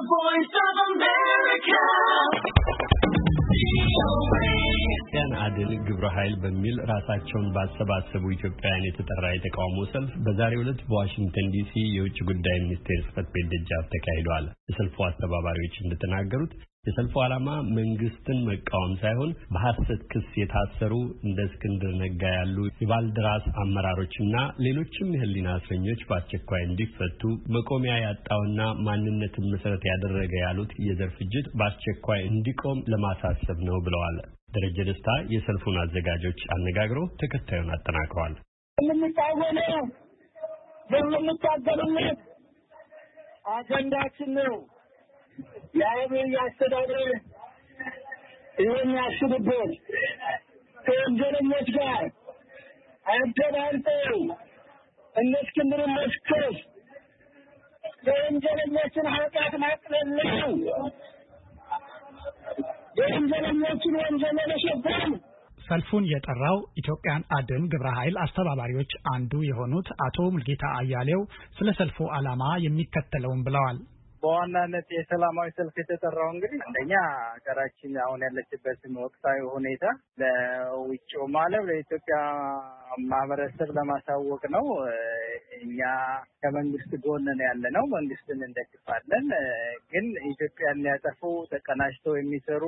voice of America. ያን አድን ግብረ ኃይል በሚል ራሳቸውን ባሰባሰቡ ኢትዮጵያውያን የተጠራ የተቃውሞ ሰልፍ በዛሬው ዕለት በዋሽንግተን ዲሲ የውጭ ጉዳይ ሚኒስቴር ጽሕፈት ቤት ደጃፍ ተካሂዷል። የሰልፉ አስተባባሪዎች እንደተናገሩት የሰልፉ ዓላማ መንግስትን መቃወም ሳይሆን በሐሰት ክስ የታሰሩ እንደ እስክንድር ነጋ ያሉ የባልደራስ አመራሮችና ሌሎችም የህሊና እስረኞች በአስቸኳይ እንዲፈቱ መቆሚያ ያጣውና ማንነትን መሰረት ያደረገ ያሉት የዘር ፍጅት በአስቸኳይ እንዲቆም ለማሳሰብ ነው ብለዋል። ደረጀ ደስታ የሰልፉን አዘጋጆች አነጋግሮ ተከታዩን አጠናቅሯል። የምንታገሉለት አጀንዳችን ነው። የአብይ አስተዳደር የሚያስቡበት ከወንጀለኞች ጋር አደባልተው እነ እስክንድርን መስከስ የወንጀለኞችን ኃጢአት ማቅለል ነው። የወንጀለኞችን ወንጀል መሸፈን። ሰልፉን የጠራው ኢትዮጵያን አድን ግብረ ኃይል አስተባባሪዎች አንዱ የሆኑት አቶ ሙልጌታ አያሌው ስለ ሰልፉ ዓላማ የሚከተለውን ብለዋል። በዋናነት የሰላማዊ ሰልፍ የተጠራው እንግዲህ አንደኛ ሀገራችን አሁን ያለችበትን ወቅታዊ ሁኔታ ለውጭው ማለት ለኢትዮጵያ ማህበረሰብ ለማሳወቅ ነው። እኛ ከመንግስት ጎን ነው ያለነው፣ መንግስትን እንደግፋለን። ግን ኢትዮጵያን ሊያጠፉ ተቀናጅተው የሚሰሩ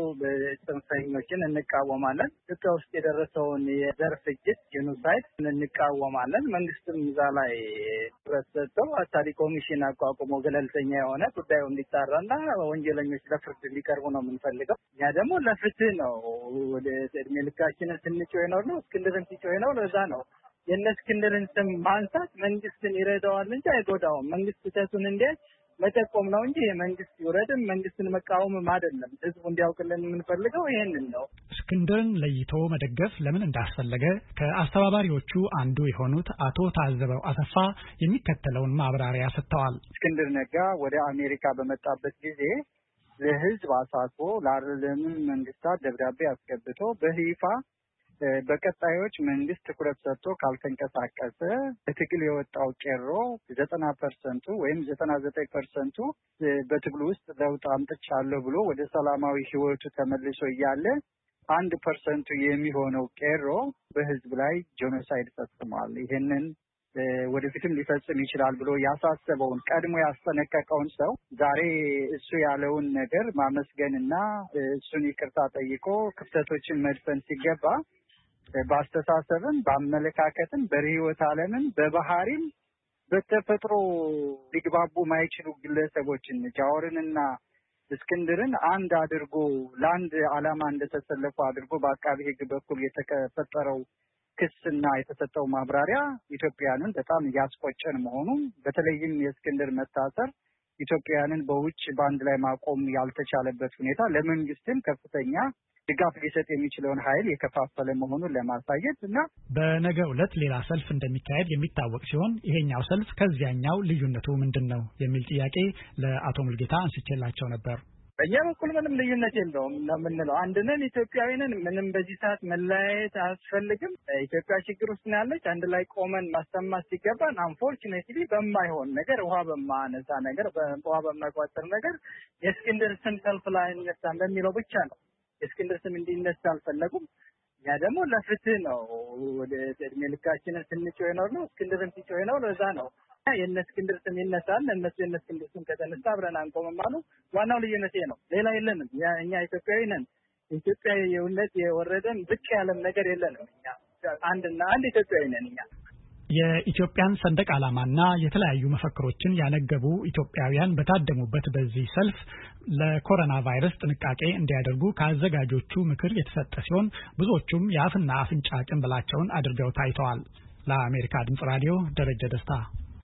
ጽንፈኞችን እንቃወማለን። ኢትዮጵያ ውስጥ የደረሰውን የዘር ፍጅት ጄኖሳይድ እንቃወማለን። መንግስትም እዛ ላይ ትኩረት ሰጥተው አጣሪ ኮሚሽን አቋቁሞ ገለልተኛ የሆነ ጉዳዩ እንዲጣራና ወንጀለኞች ለፍርድ ሊቀርቡ ነው የምንፈልገው። ያ ደግሞ ለፍትህ ነው። ወደ እድሜ ልካችንን ስንጮህ ነው እስክንድርን ሲጮህ ነው። ለዛ ነው የእነ እስክንድርን ስም ማንሳት መንግስትን ይረዳዋል እንጂ አይጎዳውም። መንግስት ስህተቱን እንዲያይ መጠቆም ነው እንጂ የመንግስት ይውረድም መንግስትን መቃወምም አይደለም። ህዝቡ እንዲያውቅልን የምንፈልገው ይሄንን ነው። እስክንድርን ለይቶ መደገፍ ለምን እንዳስፈለገ ከአስተባባሪዎቹ አንዱ የሆኑት አቶ ታዘበው አሰፋ የሚከተለውን ማብራሪያ ሰጥተዋል። እስክንድር ነጋ ወደ አሜሪካ በመጣበት ጊዜ ለህዝብ አሳስቦ ለዓለም መንግስታት ደብዳቤ አስገብቶ በይፋ በቀጣዮች መንግስት ትኩረት ሰጥቶ ካልተንቀሳቀሰ በትግል የወጣው ቄሮ 90% ወይም 99% በትግሉ ውስጥ ለውጥ አምጥቻለሁ ብሎ ወደ ሰላማዊ ህይወቱ ተመልሶ እያለ 1% የሚሆነው ቄሮ በህዝብ ላይ ጄኖሳይድ ፈጽሟል። ይሄንን ወደፊትም ሊፈጽም ይችላል ብሎ ያሳሰበውን ቀድሞ ያስጠነቀቀውን ሰው ዛሬ እሱ ያለውን ነገር ማመስገንና እሱን ይቅርታ ጠይቆ ክፍተቶችን መድፈን ሲገባ በአስተሳሰብም በአመለካከትም በህይወት ዓለምም በባህሪም በተፈጥሮ ሊግባቡ ማይችሉ ግለሰቦችን ጃዋርንና እስክንድርን አንድ አድርጎ ለአንድ ዓላማ እንደተሰለፉ አድርጎ በአቃቤ ህግ በኩል የተፈጠረው ክስና የተሰጠው ማብራሪያ ኢትዮጵያንን በጣም ያስቆጨን መሆኑን በተለይም የእስክንድር መታሰር ኢትዮጵያንን በውጭ ባንድ ላይ ማቆም ያልተቻለበት ሁኔታ ለመንግስትም ከፍተኛ ድጋፍ ሊሰጥ የሚችለውን ኃይል የከፋፈለ መሆኑን ለማሳየት እና በነገው ዕለት ሌላ ሰልፍ እንደሚካሄድ የሚታወቅ ሲሆን ይሄኛው ሰልፍ ከዚያኛው ልዩነቱ ምንድነው የሚል ጥያቄ ለአቶ ሙልጌታ አንስቼላቸው ነበር። በእኛ በኩል ምንም ልዩነት የለውም ነው የምንለው። አንድነን ኢትዮጵያዊንን ምንም በዚህ ሰዓት መለያየት አያስፈልግም። ኢትዮጵያ ችግር ውስጥ ነው ያለች። አንድ ላይ ቆመን ማስተማር ሲገባን አንፎርቹኔትሊ በማይሆን ነገር ውሃ በማነሳ ነገር ውሃ በማይቋጠር ነገር የእስክንድር ስም ሰልፍ ላይ እንነሳ በሚለው ብቻ ነው። የእስክንድር ስም እንዲነሳ አልፈለጉም። ያ ደግሞ ለፍትህ ነው። ወደ እድሜ ልካችንን ስንጮህ ነው እስክንድርን ሲጮህ ነው። ለዛ ነው የእነ እስክንድር ስም ይነሳል። እነሱ የእነ እስክንድር ስም ከተነሳ አብረን አንቆምም አሉ። ዋናው ልዩነት ነው፣ ሌላ የለንም። እኛ ኢትዮጵያዊ ነን። ኢትዮጵያዊ የእውነት የወረደን ብቅ ያለም ነገር የለንም። እኛ አንድና አንድ ኢትዮጵያዊ ነን። እኛ የኢትዮጵያን ሰንደቅ ዓላማና የተለያዩ መፈክሮችን ያነገቡ ኢትዮጵያውያን በታደሙበት በዚህ ሰልፍ ለኮሮና ቫይረስ ጥንቃቄ እንዲያደርጉ ከአዘጋጆቹ ምክር የተሰጠ ሲሆን ብዙዎቹም የአፍና አፍንጫ ጭንብላቸውን አድርገው ታይተዋል። ለአሜሪካ ድምጽ ራዲዮ ደረጀ ደስታ።